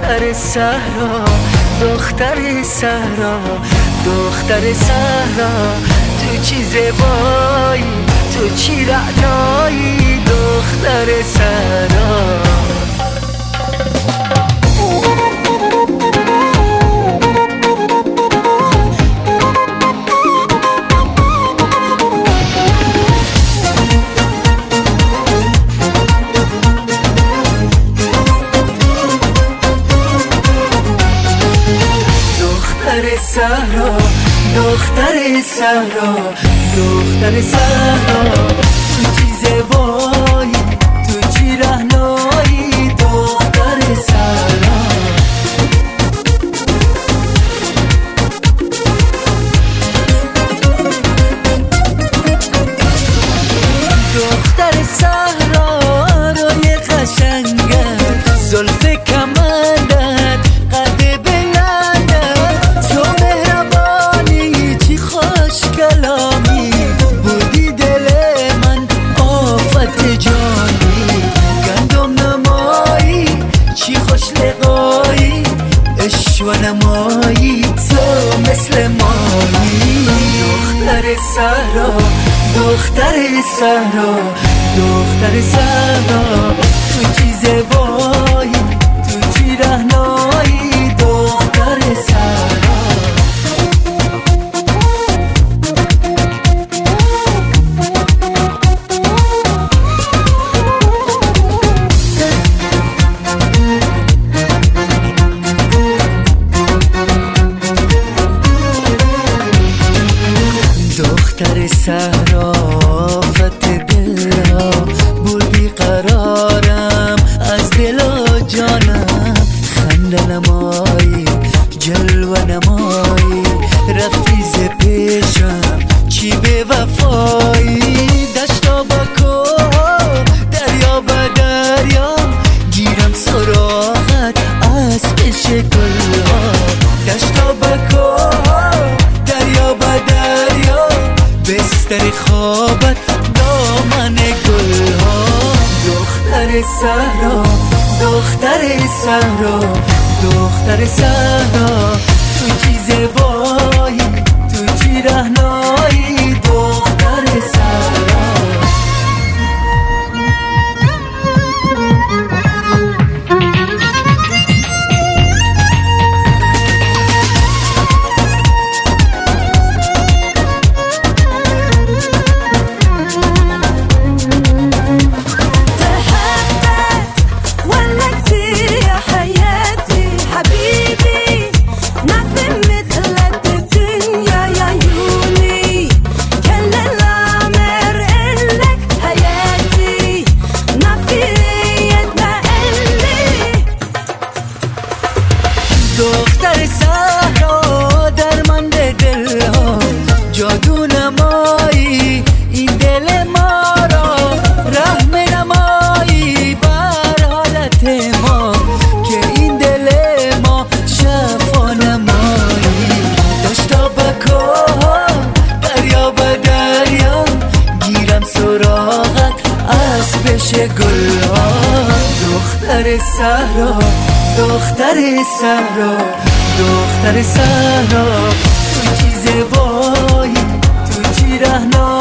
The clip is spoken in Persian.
دختر صحرا، دختر صحرا، دختر صحرا، تو چی زیبایی، تو چی رعنایی، دختر صحرا. صحرا، دختر صحرا، دختر صحرا، تو چی زیبایی، تو چی رعنایی، دختر صحرا. دختر صحرا روی قشنگت، زلف کمندت، قد بلندت، تو مهربانی چی خوش کلامی، بودی دل من آفت جانی، گندم نمایی چی خوش لقایی، عشق و نمایی تو مثل مایی. دختر صحرا، دختر صحرا، دختر صحرا، تو چی زیبایی، تو چی رعنایی، دختر صحرا. دختر صحرا، آفت دلها، بودی قرارم از دل و جانم، خنده نمایی، جلوه نمایی، رفتی ز پیشم چی به وفایی، دشتا با کوه، دریا با دریا، گیرم سراغت از پیش گلها، دشتا با کوه، دریا با دریا، بستر خوابت دامن گلها. دختر صحرا، دختر صحرا، دختر صحرا، تو چی زیبایی، تو چی رعنایی، دختر صحرا. دختر صحرا، درمند دلها، جادو نمایی این دل ما را، رحم نمایی بر حالت ما، که این دل ما شفا نمایی، دشتا با کوه، دریا با دریا، گیرم سراغت از پیش گلها. دختر صحرا، دختر صحرا، دختر صحرا، تو چی زیبایی، تو چی رعنایی.